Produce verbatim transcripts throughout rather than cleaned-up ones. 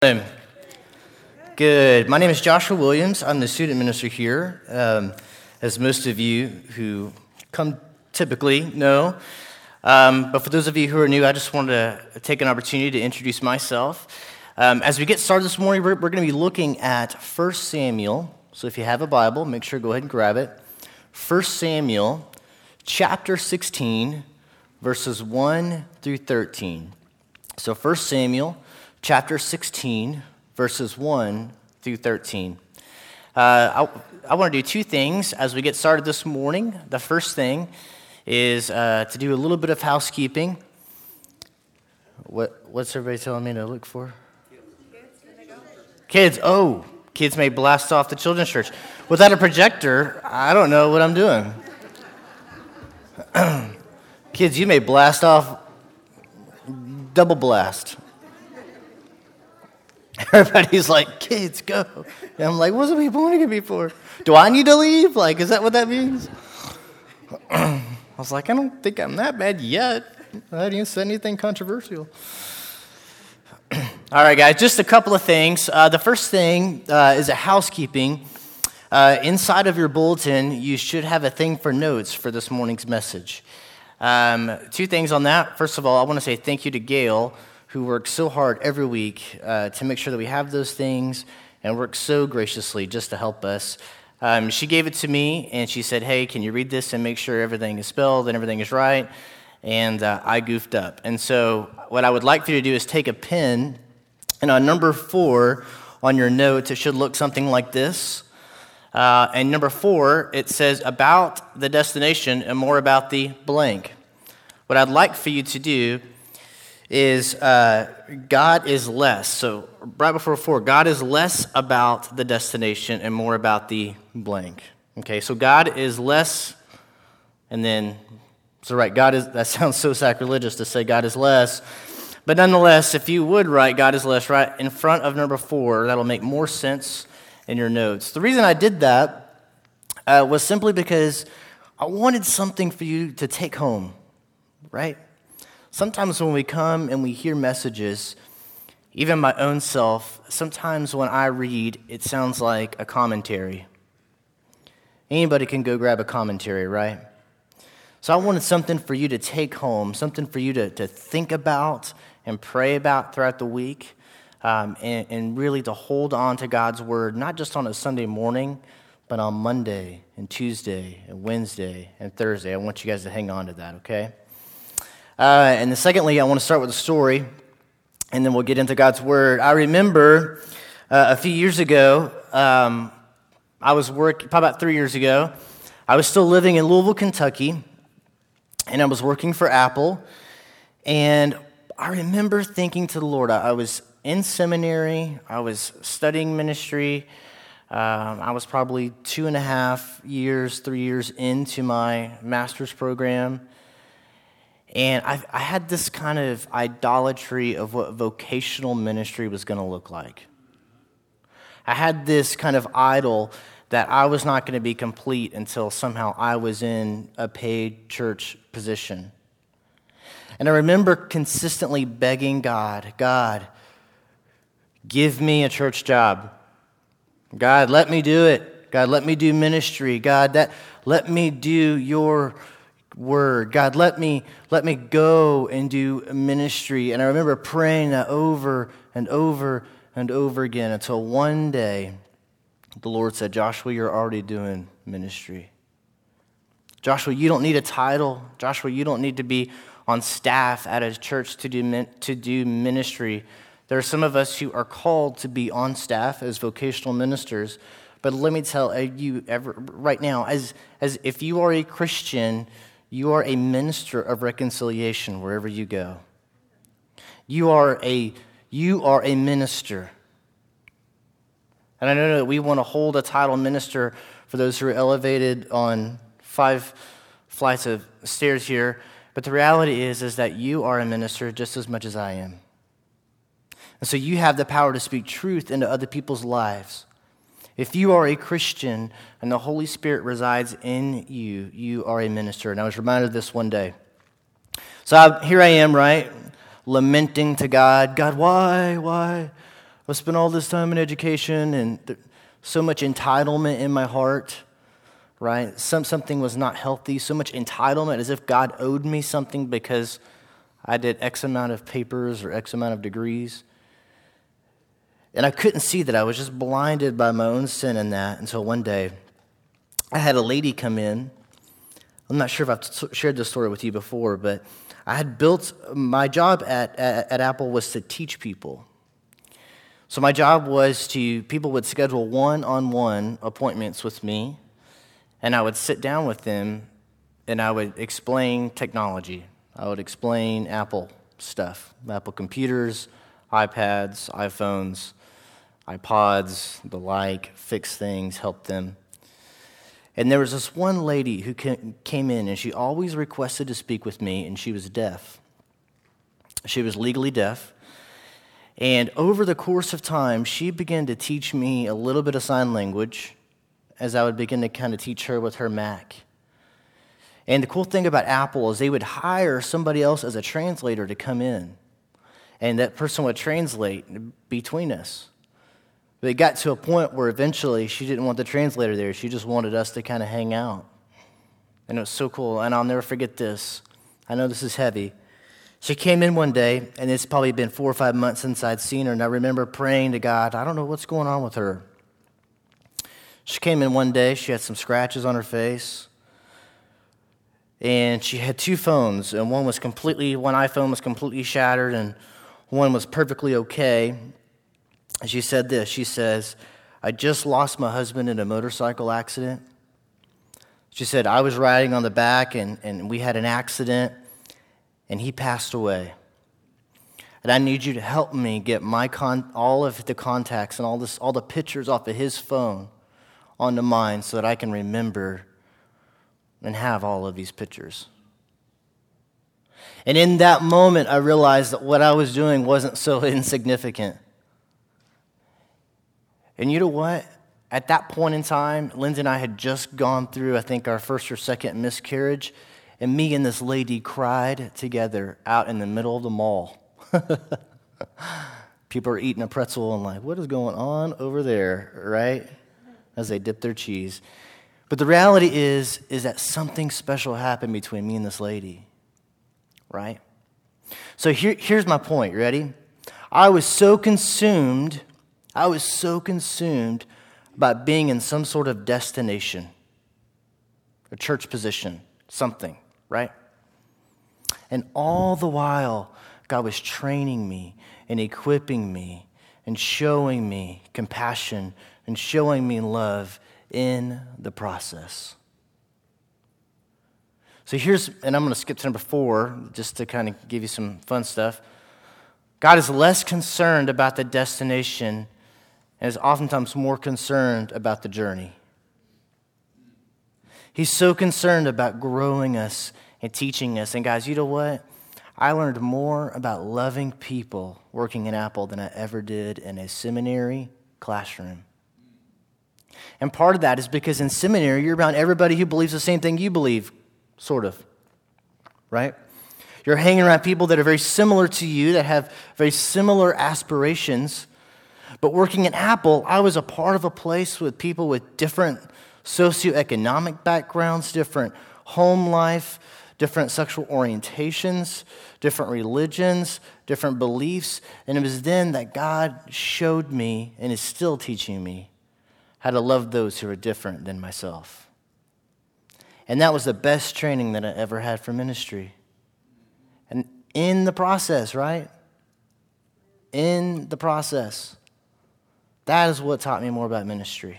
Um, Good. My name is Joshua Williams. I'm the student minister here. Um, as most of you who come typically know. Um, but for those of you who are new, I just wanted to take an opportunity to introduce myself. Um, as we get started this morning, we're, we're going to be looking at First Samuel. So if you have a Bible, make sure to go ahead and grab it. First Samuel, chapter sixteen, verses one through thirteen. So First Samuel, chapter sixteen, verses one through thirteen. Uh, I, I want to do two things as we get started this morning. The first thing is uh, to do a little bit of housekeeping. What What's everybody telling me to look for? Kids. Oh, kids may blast off the children's church. Without a projector, I don't know what I'm doing. Kids, you may blast off, double blast. Everybody's like, kids, go. And I'm like, what's the people wanting me for? Do I need to leave? Like, is that what that means? I was like, I don't think I'm that bad yet. I didn't say anything controversial. All right, guys, just a couple of things. Uh, the first thing uh, is a housekeeping. Uh, inside of your bulletin, you should have a thing for notes for this morning's message. Um, two things on that. First of all, I want to say thank you to Gail, who works so hard every week uh, to make sure that we have those things and works so graciously just to help us. Um, she gave it to me, and she said, hey, can you read this and make sure everything is spelled and everything is right? And uh, I goofed up. And so what I would like for you to do is take a pen, and on number four on your notes, it should look something like this. Uh, and number four, it says about the destination and more about the blank. What I'd like for you to do is uh, God is less. So right before four, God is less about the destination and more about the blank. Okay, so God is less, and then, so right, God is, that sounds so sacrilegious to say God is less. But nonetheless, if you would write God is less right in front of number four, that'll make more sense in your notes. The reason I did that uh, was simply because I wanted something for you to take home, right? Sometimes when we come and we hear messages, even my own self, sometimes when I read, it sounds like a commentary. Anybody can go grab a commentary, right? So I wanted something for you to take home, something for you to, to think about and pray about throughout the week, um, and, and really to hold on to God's word, not just on a Sunday morning, but on Monday and Tuesday and Wednesday and Thursday. I want you guys to hang on to that, okay? Uh, and then secondly, I want to start with a story, and then we'll get into God's word. I remember uh, a few years ago, um, I was working, probably about three years ago, I was still living in Louisville, Kentucky, and I was working for Apple, and I remember thinking to the Lord, I, I was in seminary, I was studying ministry, um, I was probably two and a half years, three years into my master's program. And I, I had this kind of idolatry of what vocational ministry was going to look like. I had this kind of idol that I was not going to be complete until somehow I was in a paid church position. And I remember consistently begging God, God, give me a church job. God, let me do it. God, let me do ministry. God, that let me do your word. God, let me let me go and do ministry. And I remember praying that over and over and over again until one day the Lord said, Joshua, you're already doing ministry. Joshua, you don't need a title. Joshua, you don't need to be on staff at a church to do to do ministry. There are some of us who are called to be on staff as vocational ministers. But let me tell you ever, right now, as as if you are a Christian, you are a minister of reconciliation wherever you go. You are a you are a minister. And I know that we want to hold a title minister for those who are elevated on five flights of stairs here, but the reality is, is that you are a minister just as much as I am. And so you have the power to speak truth into other people's lives. If you are a Christian and the Holy Spirit resides in you, you are a minister. And I was reminded of this one day. So I, here I am, right, lamenting to God, God, why, why? I've spent all this time in education and th- so much entitlement in my heart, right? Some, something was not healthy, so much entitlement as if God owed me something because I did X amount of papers or X amount of degrees. And I couldn't see that. I was just blinded by my own sin in that until one day I had a lady come in. I'm not sure if I've t- shared this story with you before, but I had built, my job at, at, at Apple was to teach people. So my job was to, people would schedule one-on-one appointments with me, and I would sit down with them, and I would explain technology. I would explain Apple stuff, Apple computers, iPads, iPhones, iPods, the like, fix things, help them. And there was this one lady who came in, and she always requested to speak with me, and she was deaf. She was legally deaf. And over the course of time, she began to teach me a little bit of sign language as I would begin to kind of teach her with her Mac. And the cool thing about Apple is they would hire somebody else as a translator to come in, and that person would translate between us. But it got to a point where eventually she didn't want the translator there. She just wanted us to kind of hang out. And it was so cool. And I'll never forget this. I know this is heavy. She came in one day, and it's probably been four or five months since I'd seen her. And I remember praying to God, I don't know what's going on with her. She came in one day. She had some scratches on her face. And she had two phones. And one was completely, one iPhone was completely shattered, and one was perfectly okay. And she said this, she says, I just lost my husband in a motorcycle accident. She said, I was riding on the back, and, and we had an accident, and he passed away. And I need you to help me get my con- all of the contacts and all this, all the pictures off of his phone onto mine so that I can remember and have all of these pictures. And in that moment, I realized that what I was doing wasn't so insignificant. And you know what? At that point in time, Lindsay and I had just gone through, I think, our first or second miscarriage, and me and this lady cried together out in the middle of the mall. People are eating a pretzel and like, what is going on over there, right? As they dip their cheese. But the reality is, is that something special happened between me and this lady, right? So here, here's my point. You ready? I was so consumed I was so consumed by being in some sort of destination, a church position, something, right? And all the while, God was training me and equipping me and showing me compassion and showing me love in the process. So here's, and I'm going to skip to number four just to kind of give you some fun stuff. God is less concerned about the destination and is oftentimes more concerned about the journey. He's so concerned about growing us and teaching us. And guys, you know what? I learned more about loving people working in Apple than I ever did in a seminary classroom. And part of that is because in seminary, you're around everybody who believes the same thing you believe, sort of, right? You're hanging around people that are very similar to you, that have very similar aspirations. But working at Apple, I was a part of a place with people with different socioeconomic backgrounds, different home life, different sexual orientations, different religions, different beliefs. And it was then that God showed me, and is still teaching me, how to love those who are different than myself. And that was the best training that I ever had for ministry. And in the process, right? In the process. That is what taught me more about ministry.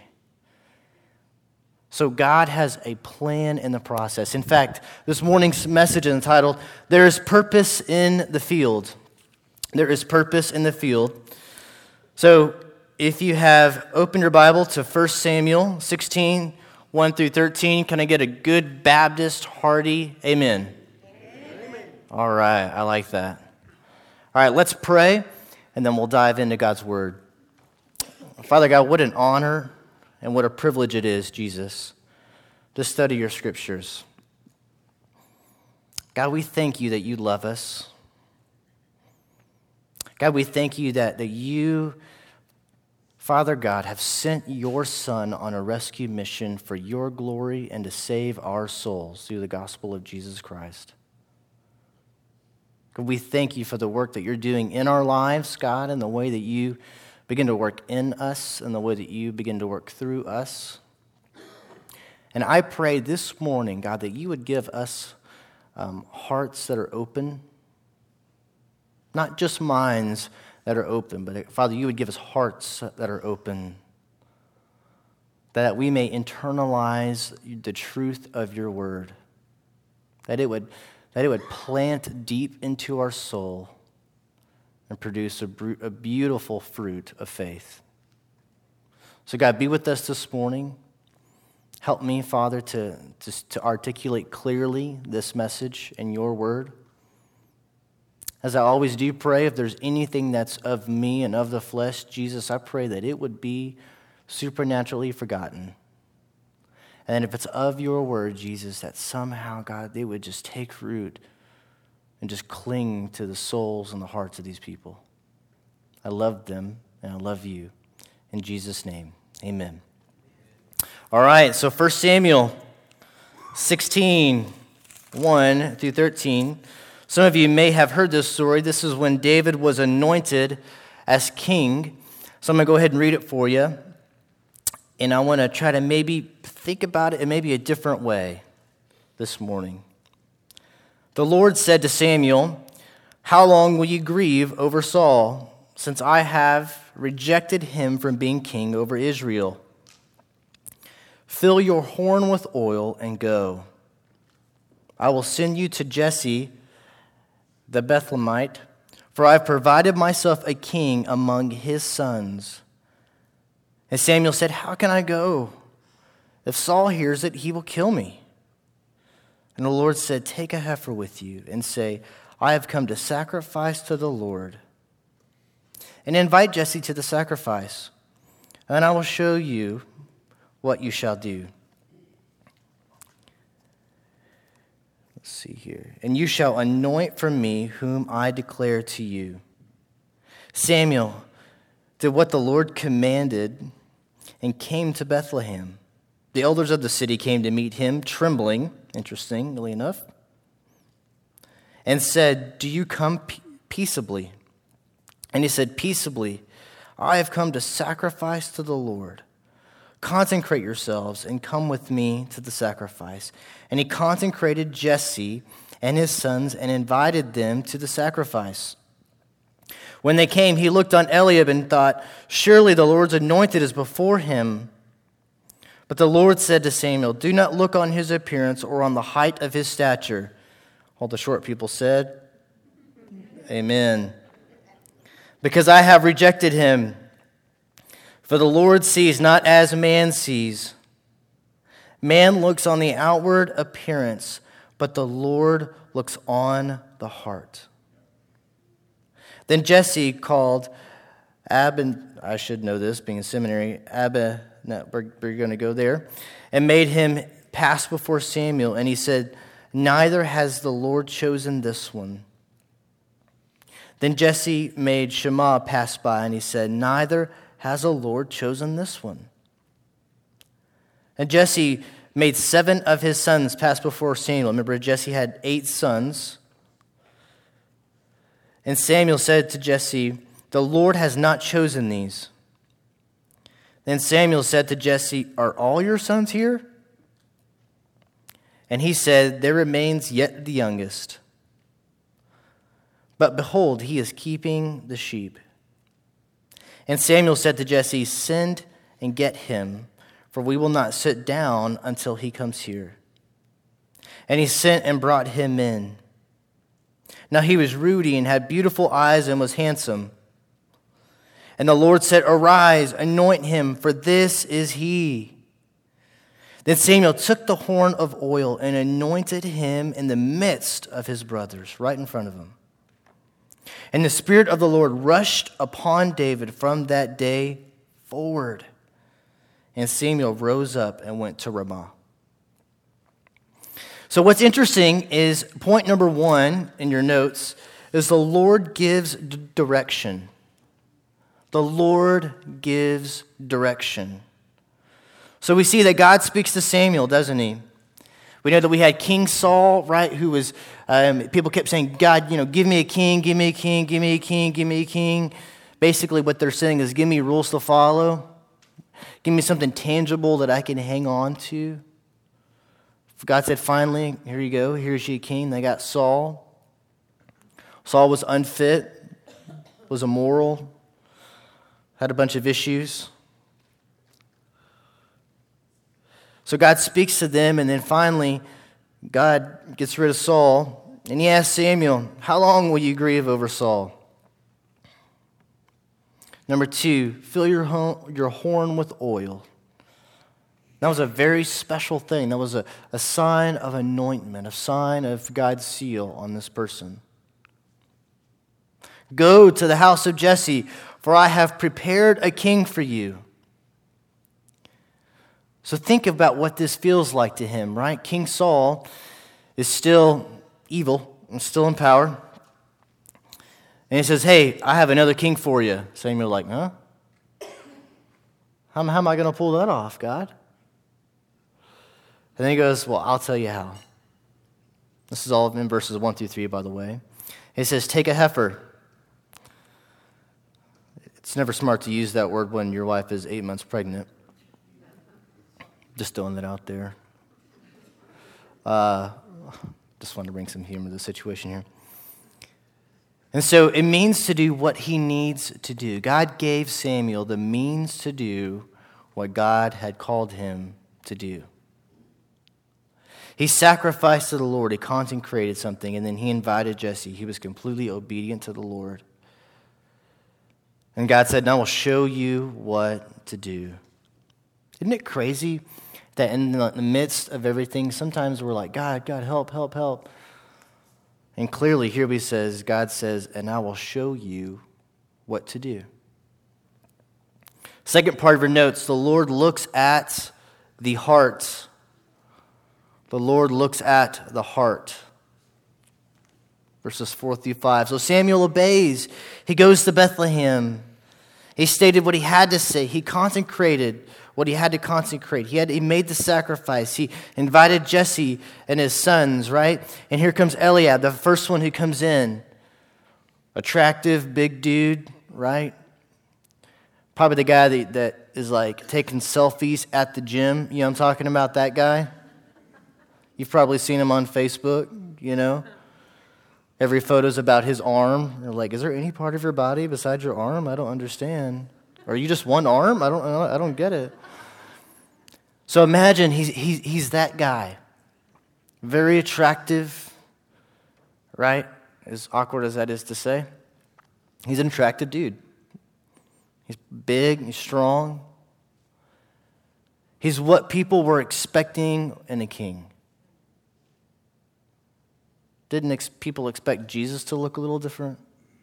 So God has a plan in the process. In fact, this morning's message is entitled, There is Purpose in the Field. There is purpose in the field. So if you have opened your Bible to First Samuel sixteen, one through thirteen, can I get a good Baptist, hearty amen? Amen. All right, I like that. All right, let's pray, and then we'll dive into God's word. Father God, what an honor and what a privilege it is, Jesus, to study your scriptures. God, we thank you that you love us. God, we thank you that, that you Father God, have sent your Son on a rescue mission for your glory and to save our souls through the gospel of Jesus Christ. God, we thank you for the work that you're doing in our lives, God, and the way that you begin to work in us and the way that you begin to work through us. And I pray this morning, God, that you would give us um, hearts that are open, not just minds that are open, but Father, you would give us hearts that are open, that we may internalize the truth of your word, that it would, that it would plant deep into our soul and produce a, a beautiful fruit of faith. So God, be with us this morning. Help me, Father, to, to, to articulate clearly this message in your word. As I always do pray, if there's anything that's of me and of the flesh, Jesus, I pray that it would be supernaturally forgotten. And if it's of your word, Jesus, that somehow, God, they would just take root and just cling to the souls and the hearts of these people. I love them and I love you. In Jesus' name, amen. All right, so First Samuel sixteen, one through thirteen. Some of you may have heard this story. This is when David was anointed as king. So I'm going to go ahead and read it for you. And I want to try to maybe think about it in maybe a different way this morning. The Lord said to Samuel, "How long will you grieve over Saul, since I have rejected him from being king over Israel? Fill your horn with oil and go. I will send you to Jesse the Bethlehemite, for I have provided myself a king among his sons." And Samuel said, "How can I go? If Saul hears it, he will kill me." And the Lord said, "Take a heifer with you and say, 'I have come to sacrifice to the Lord.' And invite Jesse to the sacrifice, and I will show you what you shall do." Let's see here. "And you shall anoint for me whom I declare to you." Samuel did what the Lord commanded and came to Bethlehem. The elders of the city came to meet him, trembling, interestingly enough, and said, "Do you come peaceably?" And he said, "Peaceably, I have come to sacrifice to the Lord. Consecrate yourselves and come with me to the sacrifice." And he consecrated Jesse and his sons and invited them to the sacrifice. When they came, he looked on Eliab and thought, "Surely the Lord's anointed is before him." But the Lord said to Samuel, "Do not look on his appearance or on the height of his stature." All the short people said, "Amen." "Because I have rejected him. For the Lord sees not as man sees. Man looks on the outward appearance, but the Lord looks on the heart." Then Jesse called Ab, and I should know this, being a seminary, Abba, no, we're, we're going to go there, and made him pass before Samuel. And he said, "Neither has the Lord chosen this one." Then Jesse made Shammah pass by, and he said, "Neither has the Lord chosen this one?" And Jesse made seven of his sons pass before Samuel. Remember, Jesse had eight sons. And Samuel said to Jesse, "The Lord has not chosen these." Then Samuel said to Jesse, "Are all your sons here?" And he said, "There remains yet the youngest. But behold, he is keeping the sheep." And Samuel said to Jesse, "Send and get him, for we will not sit down until he comes here." And he sent and brought him in. Now he was ruddy and had beautiful eyes and was handsome. And the Lord said, "Arise, anoint him, for this is he." Then Samuel took the horn of oil and anointed him in the midst of his brothers, right in front of him. And the Spirit of the Lord rushed upon David from that day forward. And Samuel rose up and went to Ramah. So what's interesting is point number one in your notes is the Lord gives d- direction. The Lord gives direction. So we see that God speaks to Samuel, doesn't he? We know that we had King Saul, right, who was, um, people kept saying, God, you know, give me a king, give me a king, give me a king, give me a king. Basically what they're saying is give me rules to follow. Give me something tangible that I can hang on to. God said, finally, here you go, here's your king. They got Saul. Saul was unfit, was immoral, had a bunch of issues. So God speaks to them, and then finally, God gets rid of Saul, and he asks Samuel, how long will you grieve over Saul? Number two, fill your, home, your horn with oil. That was a very special thing. That was a, a sign of anointment, a sign of God's seal on this person. Go to the house of Jesse, for I have prepared a king for you. So think about what this feels like to him, right? King Saul is still evil and still in power. And he says, hey, I have another king for you. Samuel's like, huh? How, how am I going to pull that off, God? And then he goes, well, I'll tell you how. This is all in verses one through three, by the way. He says, take a heifer. It's never smart to use that word when your wife is eight months pregnant. Just throwing that out there. Uh, just wanted to bring some humor to the situation here. And so it means to do what he needs to do. God gave Samuel the means to do what God had called him to do. He sacrificed to the Lord. He consecrated something, and then he invited Jesse. He was completely obedient to the Lord. And God said, now I will show you what to do. Isn't it crazy that in the midst of everything, sometimes we're like, God, God, help, help, help. And clearly here he says, God says, and I will show you what to do. Second part of your notes, the Lord looks at the heart. The Lord looks at the heart. Verses four through five. So Samuel obeys. He goes to Bethlehem. He stated what he had to say. He consecrated what he had to consecrate. He had he made the sacrifice. He invited Jesse and his sons, right? And here comes Eliab, the first one who comes in. Attractive, big dude, right? Probably the guy that, that is like taking selfies at the gym. You know I'm talking about, that guy? You've probably seen him on Facebook, you know? Every photo's about his arm. They're like, is there any part of your body besides your arm? I don't understand. Are you just one arm? I don't I don't get it. So imagine he's, he's, he's that guy. Very attractive, right? As awkward as that is to say. He's an attractive dude. He's big, he's strong. He's what people were expecting in a king. Didn't ex- people expect Jesus to look a little different?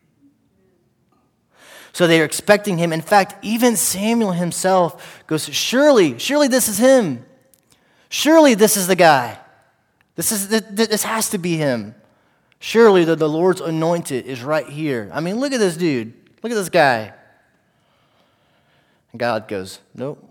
So they are expecting him. In fact, even Samuel himself goes, surely, surely this is him. Surely this is the guy. This is this has to be him. Surely the, the Lord's anointed is right here. I mean, look at this dude. Look at this guy. And God goes, nope.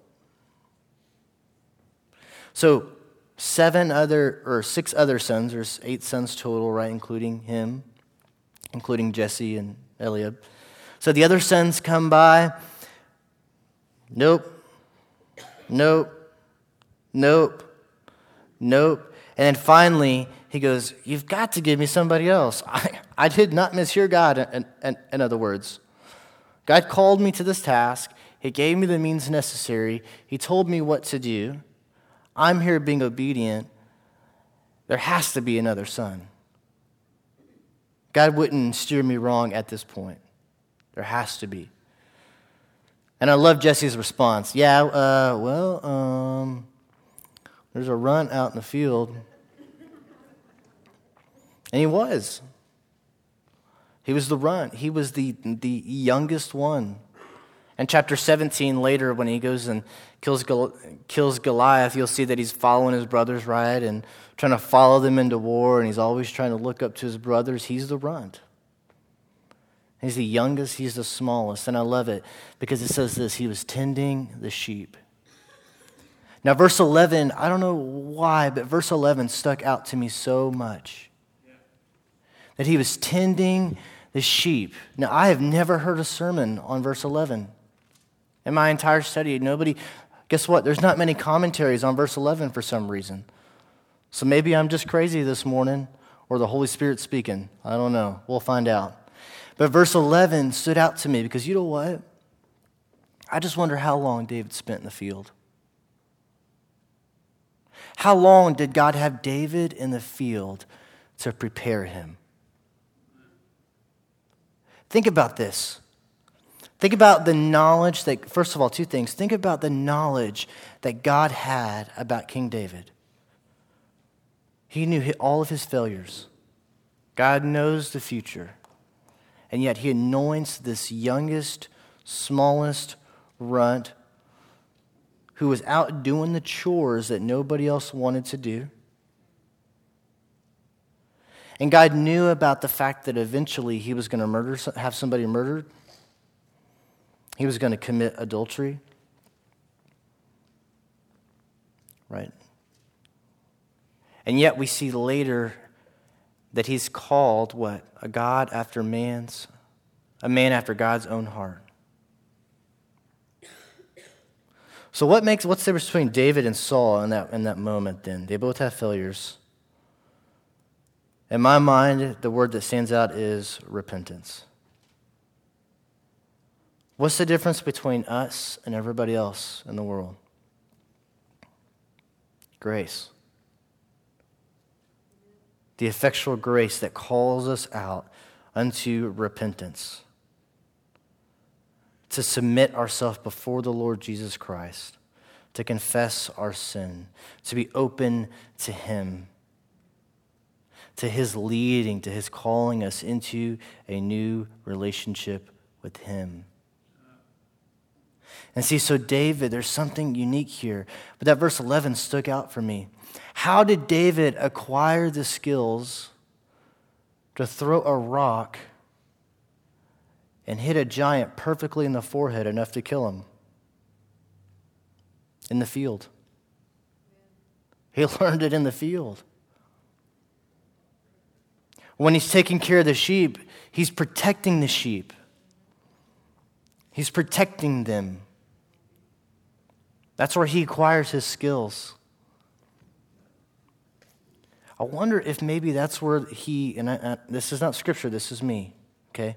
So seven other, or six other sons, there's eight sons total, right, including him, including Jesse and Eliab. So the other sons come by. Nope. Nope. Nope. Nope. And then finally, he goes, you've got to give me somebody else. I, I did not mishear God, in, in, in other words. God called me to this task. He gave me the means necessary. He told me what to do. I'm here being obedient. There has to be another son. God wouldn't steer me wrong at this point. There has to be. And I love Jesse's response. Yeah, uh, well, um, there's a runt out in the field. And he was. He was the runt. He was the, the youngest one. And chapter seventeen, later, when he goes and kills, kills Goliath, you'll see that he's following his brothers, right? And trying to follow them into war. And he's always trying to look up to his brothers. He's the runt. He's the youngest, he's the smallest. And I love it because it says this, he was tending the sheep. Now, verse eleven, I don't know why, but verse eleven stuck out to me so much. Yeah. That he was tending the sheep. Now, I have never heard a sermon on verse eleven. In my entire study, nobody, guess what? There's not many commentaries on verse eleven for some reason. So maybe I'm just crazy this morning, or the Holy Spirit speaking. I don't know. We'll find out. But verse eleven stood out to me because you know what? I just wonder how long David spent in the field. How long did God have David in the field to prepare him? Think about this. Think about the knowledge that, first of all, two things. Think about the knowledge that God had about King David. He knew all of his failures. God knows the future. And yet he anoints this youngest, smallest runt who was out doing the chores that nobody else wanted to do. And God knew about the fact that eventually he was going to murder, have somebody murdered. He was going to commit adultery. Right? And yet we see later that he's called what? A God after man's, a man after God's own heart. So what makes, what's the difference between David and Saul in that, in that moment then? They both have failures. In my mind, the word that stands out is repentance. What's the difference between us and everybody else in the world? Grace. The effectual grace that calls us out unto repentance. To submit ourselves before the Lord Jesus Christ, to confess our sin, to be open to him, to his leading, to his calling us into a new relationship with him. And see, so David, there's something unique here, but that verse eleven stuck out for me. How did David acquire the skills to throw a rock and hit a giant perfectly in the forehead enough to kill him? In the field. He learned it in the field. When he's taking care of the sheep, he's protecting the sheep. He's protecting them. That's where he acquires his skills. I wonder if maybe that's where he, and I, I, this is not scripture, this is me, okay?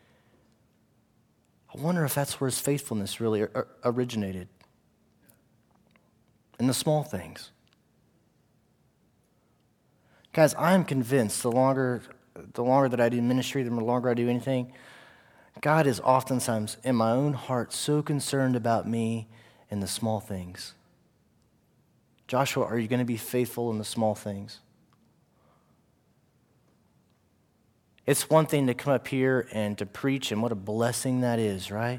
I wonder if that's where his faithfulness really originated. In the small things. Guys, I am convinced the longer, the longer that I do ministry, the longer I do anything, God is oftentimes in my own heart so concerned about me in the small things. Joshua, are you going to be faithful in the small things? It's one thing to come up here and to preach, and what a blessing that is, right?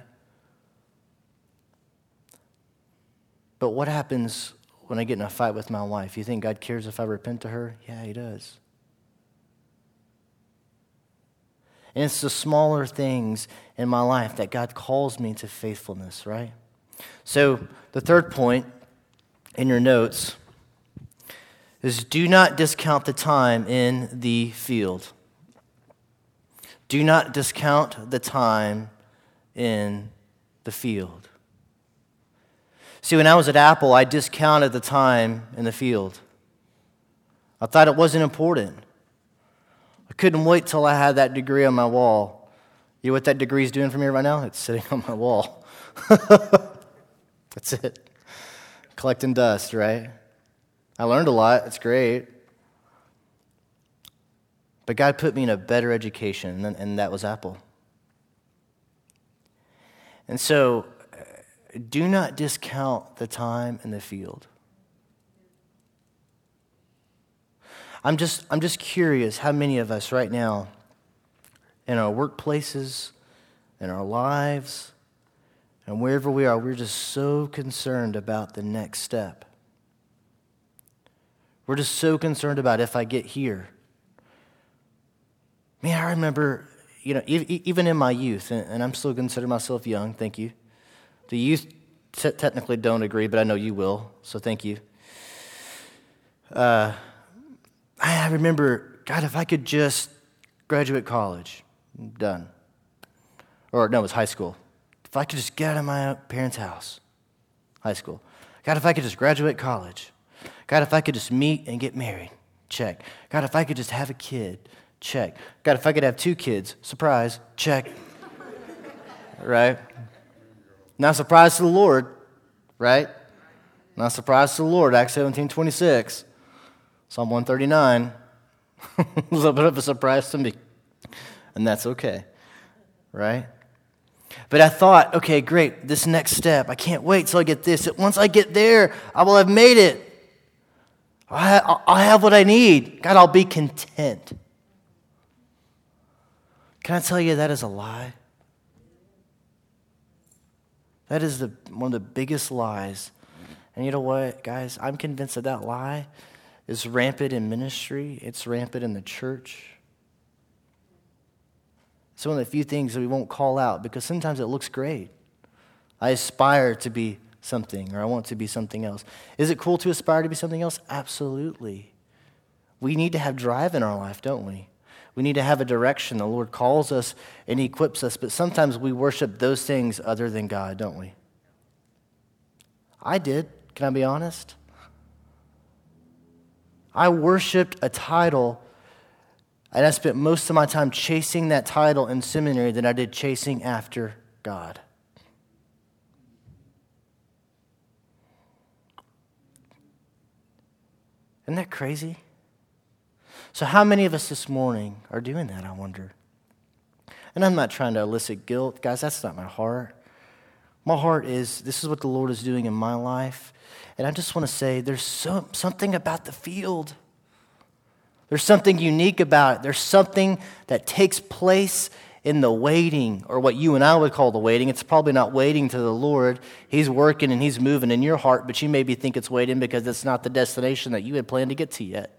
But what happens when I get in a fight with my wife? You think God cares if I repent to her? Yeah, he does. And it's the smaller things in my life that God calls me to faithfulness, right? So the third point in your notes is do not discount the time in the field. Do not discount the time in the field. See, when I was at Apple, I discounted the time in the field. I thought it wasn't important. I couldn't wait till I had that degree on my wall. You know what that degree is doing for me right now? It's sitting on my wall. That's it. Collecting dust, right? I learned a lot. It's great. But God put me in a better education, and, and that was Apple. And so, do not discount the time in the field. I'm just, I'm just curious how many of us right now, in our workplaces, in our lives, and wherever we are, we're just so concerned about the next step. We're just so concerned about if I get here. Man, I remember you know, e- even in my youth, and, and I'm still consider myself young, thank you. The youth t- technically don't agree, but I know you will, so thank you. Uh, I remember, God, if I could just graduate college, I'm done. Or no, it was high school. If I could just get out of my parents' house, high school. God, if I could just graduate college. God, if I could just meet and get married, check. God, if I could just have a kid, check. God, if I could have two kids, surprise, check. Right? Not surprise to the Lord, right? Not surprise to the Lord, Acts seventeen twenty-six. Psalm one thirty-nine, a little bit of a surprise to me, and that's okay, right? But I thought, okay, great, this next step, I can't wait till I get this. Once I get there, I will have made it. I'll have what I need. God, I'll be content. Can I tell you that is a lie? That is the, one of the biggest lies. And you know what, guys? I'm convinced that that lie is rampant in ministry. It's rampant in the church. It's one of the few things that we won't call out because sometimes it looks great. I aspire to be something, or I want to be something else. Is it cool to aspire to be something else? Absolutely. We need to have drive in our life, don't we? We need to have a direction. The Lord calls us and He equips us, but sometimes we worship those things other than God, don't we? I did. Can I be honest? I worshiped a title, and I spent most of my time chasing that title in seminary than I did chasing after God. Isn't that crazy? So how many of us this morning are doing that, I wonder? And I'm not trying to elicit guilt. Guys, that's not my heart. My heart is, this is what the Lord is doing in my life. And I just want to say there's so, something about the field. There's something unique about it. There's something that takes place in the waiting, or what you and I would call the waiting. It's probably not waiting to the Lord. He's working and He's moving in your heart, but you maybe think it's waiting because it's not the destination that you had planned to get to yet.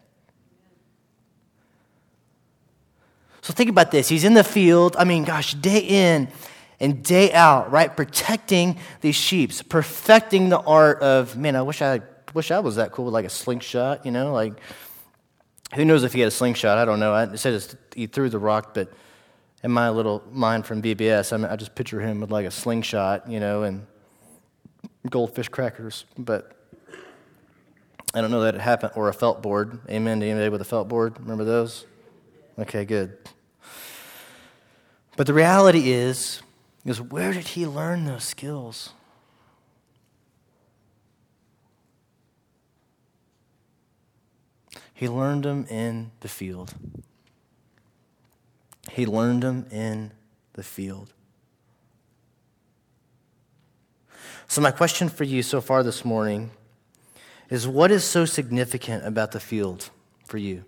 So think about this. He's in the field, I mean, gosh, day in and day out, right? Protecting these sheep, perfecting the art of, man, I wish I wish I was that cool with like a slingshot, you know? Like, who knows if he had a slingshot? I don't know. I, it says he threw the rock, but in my little mind from B B S, I, mean, I just picture him with like a slingshot, you know, and goldfish crackers. But I don't know that it happened. Or a felt board. Amen to anybody with a felt board. Remember those? Okay, good. But the reality is, is where did he learn those skills? He learned them in the field. He learned them in the field. So my question for you so far this morning is, what is so significant about the field for you?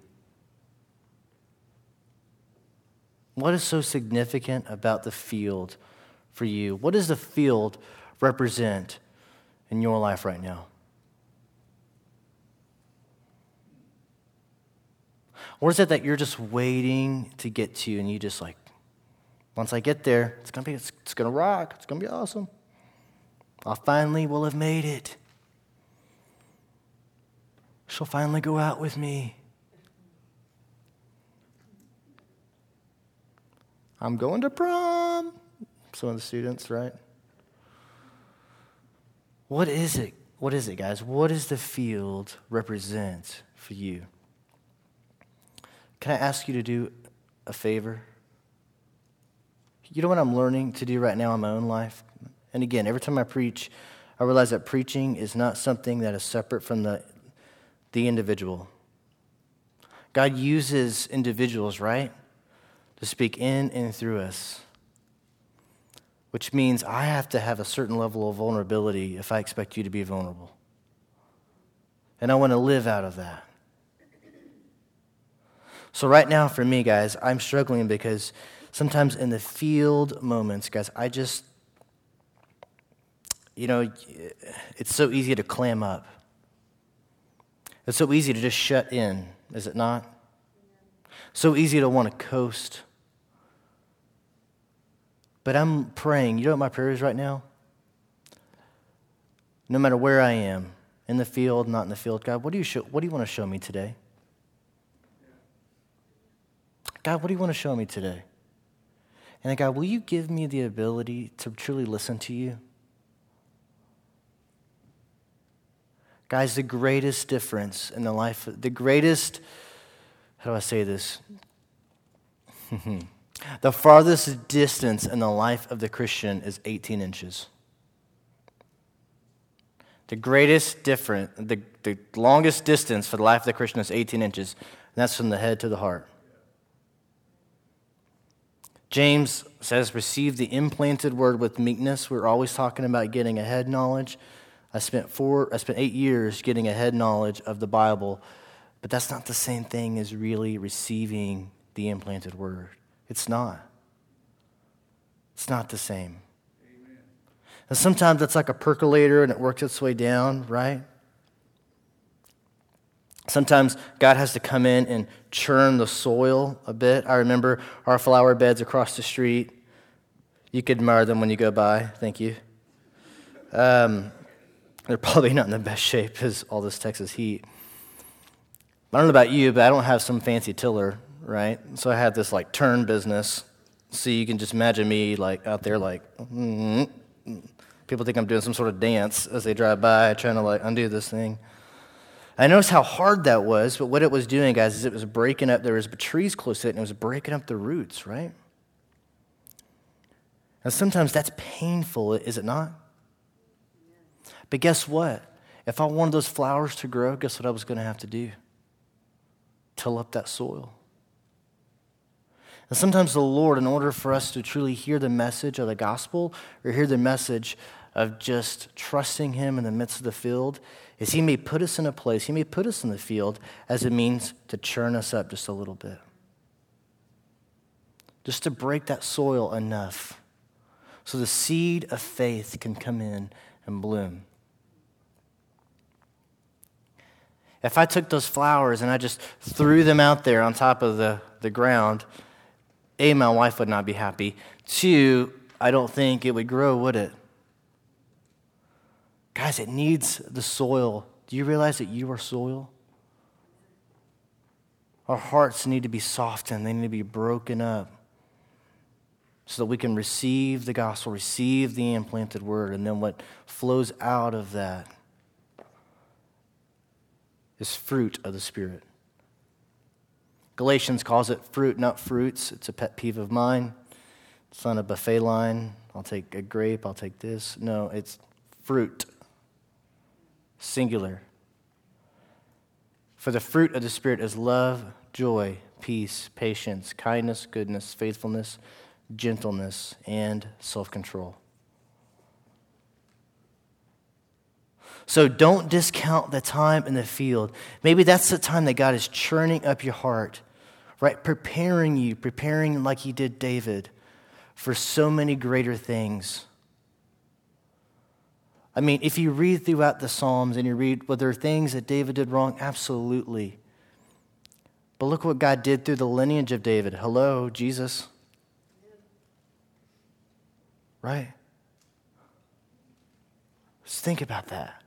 What is so significant about the field for you? What does the field represent in your life right now? Or is it that you're just waiting to get to, and you just like, once I get there, it's gonna be, it's, it's gonna rock, it's gonna be awesome. I finally will have made it. She'll finally go out with me. I'm going to prom. Some of the students, right? What is it? What is it, guys? What does the field represent for you? Can I ask you to do a favor? You know what I'm learning to do right now in my own life? And again, every time I preach, I realize that preaching is not something that is separate from the, the individual. God uses individuals, right, to speak in and through us, which means I have to have a certain level of vulnerability if I expect you to be vulnerable. And I want to live out of that. So right now for me, guys, I'm struggling because sometimes in the field moments, guys, I just, you know, it's so easy to clam up. It's so easy to just shut in, is it not? So easy to want to coast. But I'm praying. You know what my prayer is right now? No matter where I am, in the field, not in the field, God, what do you show, what do you want to show me today? God, what do you want to show me today? And then, God, will you give me the ability to truly listen to you? Guys, the greatest difference in the life, the greatest, how do I say this? The farthest distance in the life of the Christian is eighteen inches. The greatest difference, the, the longest distance for the life of the Christian is eighteen inches, and that's from the head to the heart. James says, receive the implanted word with meekness. We're always talking about getting a head knowledge. I spent four, I spent eight years getting a head knowledge of the Bible, but that's not the same thing as really receiving the implanted word. It's not. It's not the same. Amen. And sometimes it's like a percolator and it works its way down, right? Sometimes God has to come in and churn the soil a bit. I remember our flower beds across the street. You could admire them when you go by. Thank you. Um, they're probably not in the best shape as all this Texas heat. I don't know about you, but I don't have some fancy tiller, right? So I have this like turn business. So you can just imagine me like out there like, mm-hmm. People think I'm doing some sort of dance as they drive by trying to like undo this thing. I noticed how hard that was, but what it was doing, guys, is it was breaking up, there was trees close to it, and it was breaking up the roots, right? And sometimes that's painful, is it not? But guess what? If I wanted those flowers to grow, guess what I was going to have to do? Till up that soil. And sometimes the Lord, in order for us to truly hear the message of the gospel or hear the message of just trusting him in the midst of the field, is he may put us in a place, he may put us in the field as it means to churn us up just a little bit. Just to break that soil enough so the seed of faith can come in and bloom. If I took those flowers and I just threw them out there on top of the, the ground, A, my wife would not be happy. Two, I don't think it would grow, would it? Guys, it needs the soil. Do you realize that you are soil? Our hearts need to be softened. They need to be broken up so that we can receive the gospel, receive the implanted word, and then what flows out of that is fruit of the Spirit. Galatians calls it fruit, not fruits. It's a pet peeve of mine. It's not a buffet line. I'll take a grape, I'll take this. No, it's fruit. Singular. For the fruit of the Spirit is love, joy, peace, patience, kindness, goodness, faithfulness, gentleness, and self-control. So don't discount the time in the field. Maybe that's the time that God is churning up your heart, right? Preparing you, preparing like he did David for so many greater things. I mean, if you read throughout the Psalms and you read, were there things that David did wrong? Absolutely. But look what God did through the lineage of David. Hello, Jesus. Right? Just think about that.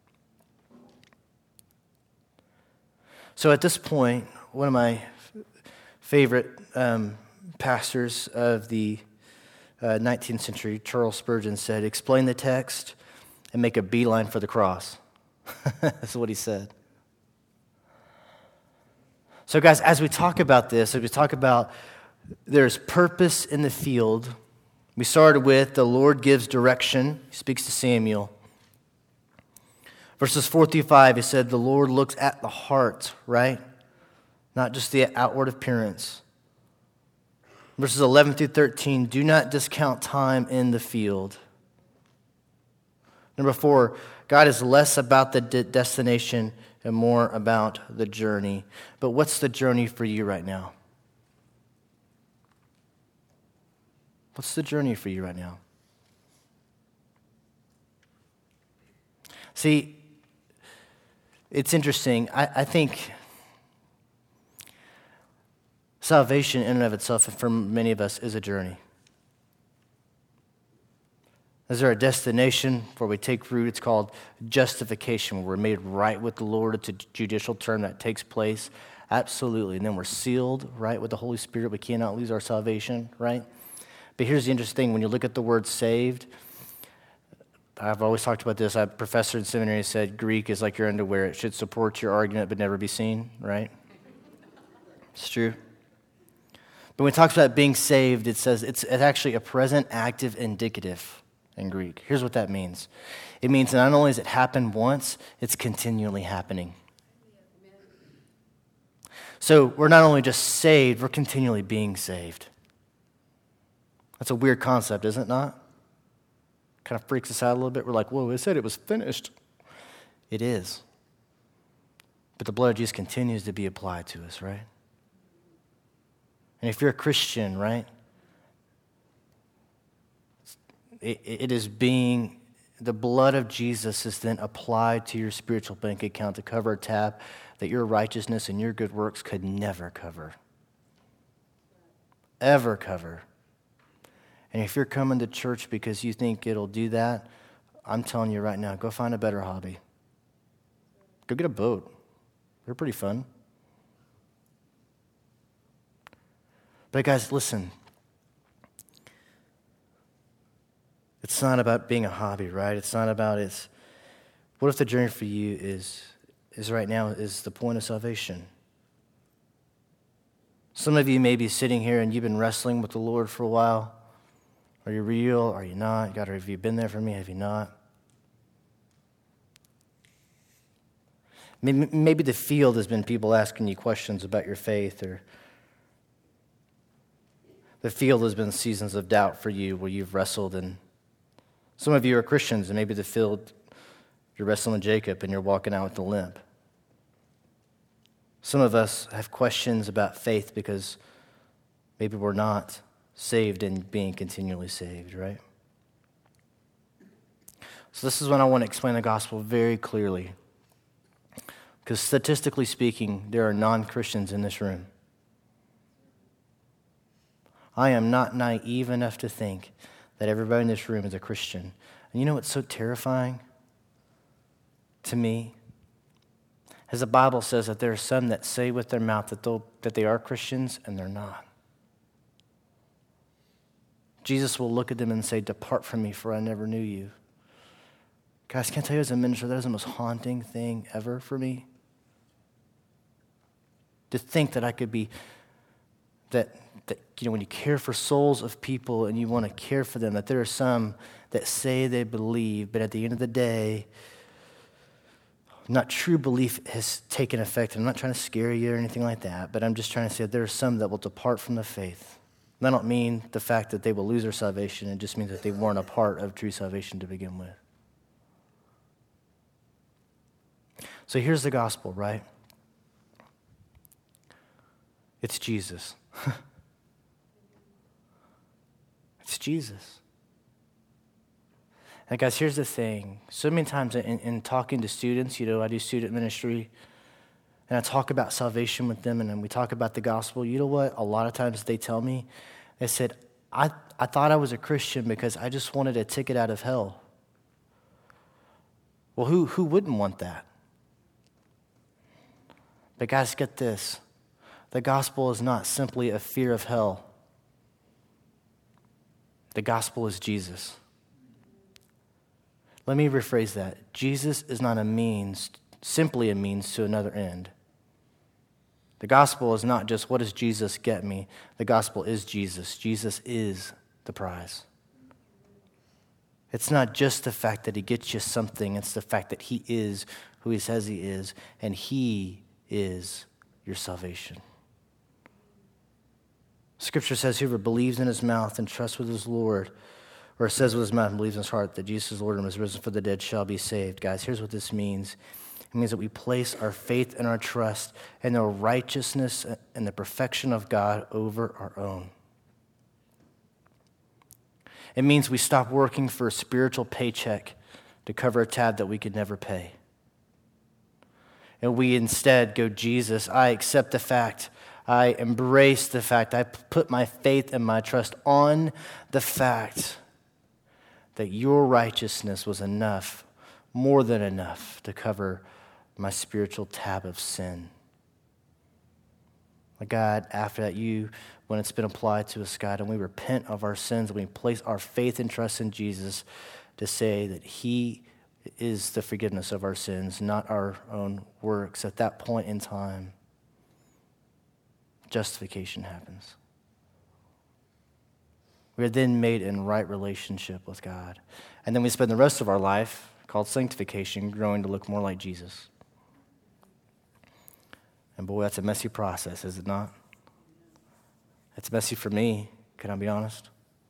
So at this point, one of my favorite um, pastors of the uh, nineteenth century, Charles Spurgeon, said, explain the text and make a beeline for the cross. That's what he said. So guys, as we talk about this, as we talk about there's purpose in the field, we started with the Lord gives direction. He speaks to Samuel. Verses four through five, he said the Lord looks at the heart, right? Not just the outward appearance. Verses eleven through thirteen, do not discount time in the field. Number four, God is less about the de- destination and more about the journey. But what's the journey for you right now? What's the journey for you right now? See, it's interesting. I, I think salvation in and of itself, for many of us, is a journey. Is there a destination where we take root? It's called justification, where we're made right with the Lord. It's a judicial term that takes place. Absolutely. And then we're sealed, right, with the Holy Spirit. We cannot lose our salvation, right? But here's the interesting thing. When you look at the word saved, I've always talked about this. A professor in seminary said Greek is like your underwear. It should support your argument but never be seen, right? It's true. But when it talks about being saved, it says it's, it's actually a present active indicative in Greek. Here's what that means. It means not only has it happened once, it's continually happening. So we're not only just saved, we're continually being saved. That's a weird concept, isn't it not? Kind of freaks us out a little bit. We're like, whoa, it said it was finished. It is. But the blood of Jesus continues to be applied to us, right? And if you're a Christian, right, it, it is being, the blood of Jesus is then applied to your spiritual bank account to cover a tab that your righteousness and your good works could never cover. Ever cover. And if you're coming to church because you think it'll do that, I'm telling you right now, go find a better hobby. Go get a boat. They're pretty fun. But guys, listen. It's not about being a hobby, right? It's not about it's. What if the journey for you is is right now is the point of salvation? Some of you may be sitting here and you've been wrestling with the Lord for a while. Are you real? Are you not? God, have you been there for me? Have you not? Maybe, maybe the field has been people asking you questions about your faith, or the field has been seasons of doubt for you where you've wrestled. And some of you are Christians, and maybe the field, you're wrestling with Jacob and you're walking out with a limp. Some of us have questions about faith because maybe we're not saved and being continually saved, right? So this is when I want to explain the gospel very clearly. Because statistically speaking, there are non-Christians in this room. I am not naive enough to think that everybody in this room is a Christian. And you know what's so terrifying to me? As the Bible says that there are some that say with their mouth that, that they are Christians and they're not. Jesus will look at them and say, "Depart from me, for I never knew you." Guys, can I tell you as a minister, that is the most haunting thing ever for me. To think that I could be, that, that you know, when you care for souls of people and you want to care for them, that there are some that say they believe, but at the end of the day, not true belief has taken effect. I'm not trying to scare you or anything like that, but I'm just trying to say that there are some that will depart from the faith. And I don't mean the fact that they will lose their salvation. It just means that they weren't a part of true salvation to begin with. So here's the gospel, right? It's Jesus. It's Jesus. And guys, here's the thing. So many times in, in talking to students, you know, I do student ministry, and I talk about salvation with them, and then we talk about the gospel. You know what? A lot of times they tell me, they said, I, I thought I was a Christian because I just wanted a ticket out of hell. Well, who, who wouldn't want that? But guys, get this. The gospel is not simply a fear of hell. The gospel is Jesus. Let me rephrase that. Jesus is not a means, simply a means to another end. The gospel is not just, what does Jesus get me? The gospel is Jesus. Jesus is the prize. It's not just the fact that he gets you something. It's the fact that he is who he says he is, and he is your salvation. Scripture says, whoever believes in his mouth and trusts with his Lord, or says with his mouth and believes in his heart that Jesus is Lord and was risen for the dead shall be saved. Guys, here's what this means. It means that we place our faith and our trust in the righteousness and the perfection of God over our own. It means we stop working for a spiritual paycheck to cover a tab that we could never pay. And we instead go, Jesus, I accept the fact, I embrace the fact, I put my faith and my trust on the fact that your righteousness was enough, more than enough, to cover my spiritual tab of sin. God, after that, you, when it's been applied to us, God, and we repent of our sins, and we place our faith and trust in Jesus to say that he is the forgiveness of our sins, not our own works. At that point in time, justification happens. We are then made in right relationship with God. And then we spend the rest of our life, called sanctification, growing to look more like Jesus. And boy, that's a messy process, is it not? It's messy for me, can I be honest?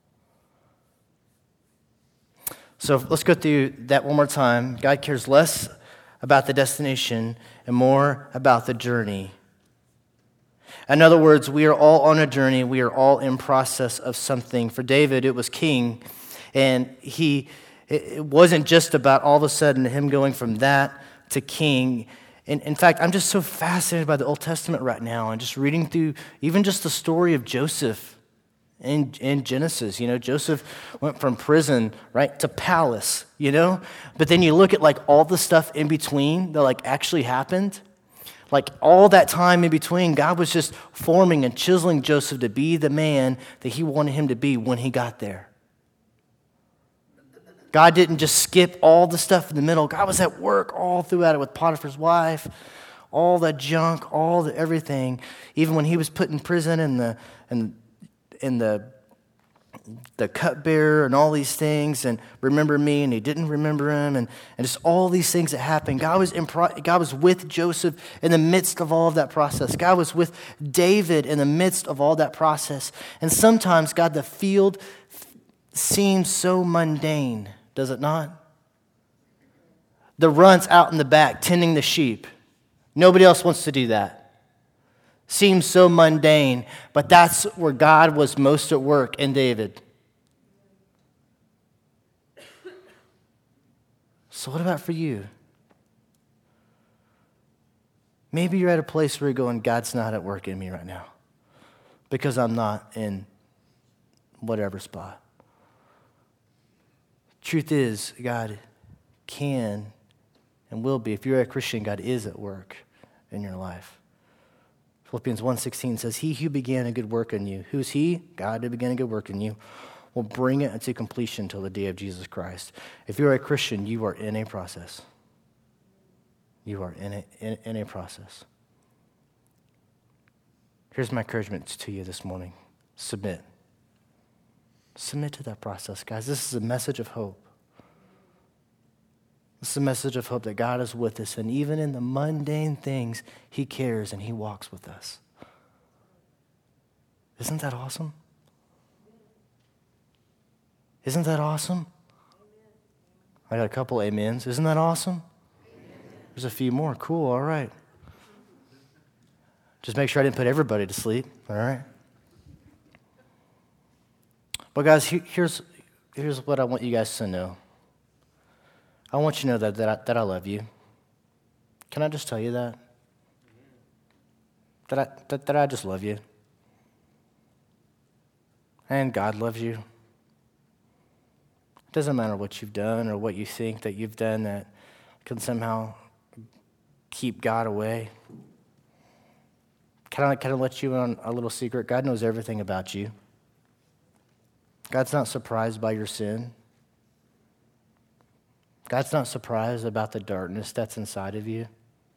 So let's go through that one more time. God cares less about the destination and more about the journey. In other words, we are all on a journey. We are all in process of something. For David, it was king, and he it wasn't just about all of a sudden him going from that to king. In, in fact, I'm just so fascinated by the Old Testament right now and just reading through even just the story of Joseph in, in Genesis. You know, Joseph went from prison, right, to palace, you know? But then you look at like all the stuff in between that like actually happened. Like all that time in between, God was just forming and chiseling Joseph to be the man that he wanted him to be when he got there. God didn't just skip all the stuff in the middle. God was at work all throughout it with Potiphar's wife, all that junk, all the everything. Even when he was put in prison and the and in the the cupbearer and all these things, and remember me, and he didn't remember him, and, and just all these things that happened. God was in pro- God was with Joseph in the midst of all of that process. God was with David in the midst of all that process. And sometimes, God, the field seems so mundane. Does it not? The runt's out in the back tending the sheep. Nobody else wants to do that. Seems so mundane, but that's where God was most at work in David. So what about for you? Maybe you're at a place where you're going, God's not at work in me right now because I'm not in whatever spot. Truth is, God can and will be. If you're a Christian, God is at work in your life. Philippians one sixteen says, he who began a good work in you, who's he? God who began a good work in you, will bring it into completion till the day of Jesus Christ. If you're a Christian, you are in a process. You are in a, in, in a process. Here's my encouragement to you this morning. Submit. Submit to that process, guys. This is a message of hope. This is a message of hope that God is with us, and even in the mundane things, he cares and he walks with us. Isn't that awesome? Isn't that awesome? I got a couple amens. Isn't that awesome? There's a few more. Cool, all right. Just make sure I didn't put everybody to sleep, all right? But guys, here's, here's what I want you guys to know. I want you to know that, that, I, that I love you. Can I just tell you that? That I, that, that I just love you. And God loves you. It doesn't matter what you've done or what you think that you've done that can somehow keep God away. Can I, can I let you in on a little secret? God knows everything about you. God's not surprised by your sin. God's not surprised about the darkness that's inside of you.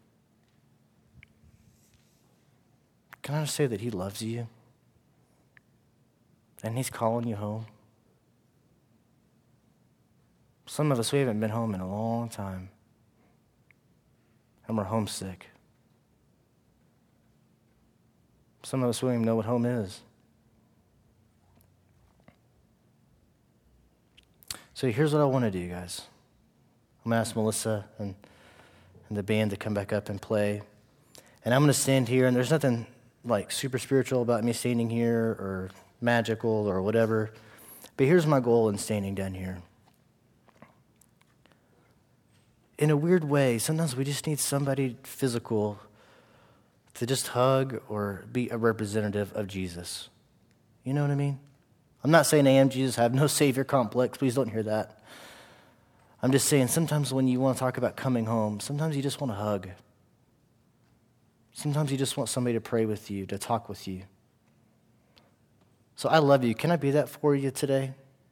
Can I just say that he loves you? And he's calling you home. Some of us, we haven't been home in a long time. And we're homesick. Some of us don't even know what home is. So here's what I want to do, guys. I'm going to ask Melissa and, and the band to come back up and play. And I'm going to stand here, and there's nothing like super spiritual about me standing here or magical or whatever. But here's my goal in standing down here. In a weird way, sometimes we just need somebody physical to just hug or be a representative of Jesus. You know what I mean? I'm not saying I am Jesus, I have no Savior complex. Please don't hear that. I'm just saying sometimes when you want to talk about coming home, sometimes you just want a hug. Sometimes you just want somebody to pray with you, to talk with you. So I love you. Can I be that for you today?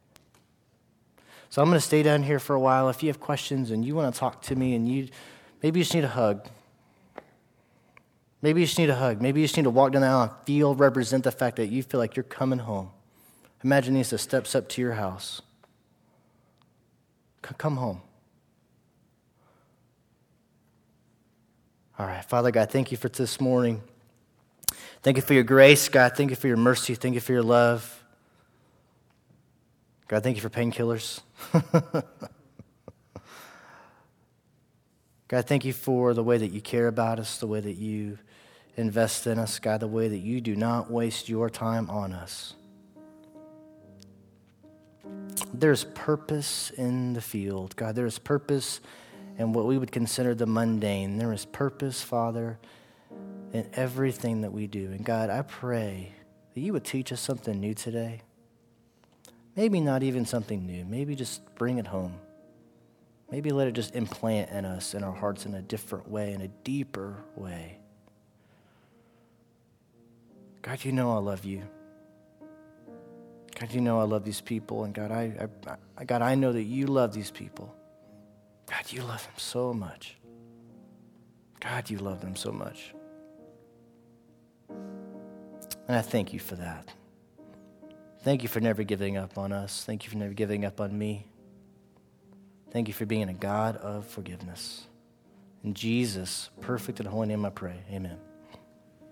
So I'm going to stay down here for a while. If you have questions and you want to talk to me and you maybe you just need a hug. Maybe you just need a hug. Maybe you just need to walk down the aisle and feel, represent the fact that you feel like you're coming home. Imagine these as steps up to your house. Come home. All right, Father God, thank you for this morning. Thank you for your grace, God. Thank you for your mercy. Thank you for your love. God, thank you for painkillers. God, thank you for the way that you care about us, the way that you invest in us, God, the way that you do not waste your time on us. There's purpose in the field, God. There is purpose in what we would consider the mundane. There is purpose, Father, in everything that we do. And God, I pray that you would teach us something new today. Maybe not even something new. Maybe just bring it home. Maybe let it just implant in us, in our hearts, in a different way, in a deeper way. God, you know I love you. God, you know I love these people. And God, I, I, God, I know that you love these people. God, you love them so much. God, you love them so much. And I thank you for that. Thank you for never giving up on us. Thank you for never giving up on me. Thank you for being a God of forgiveness. In Jesus' perfect and holy name I pray. Amen.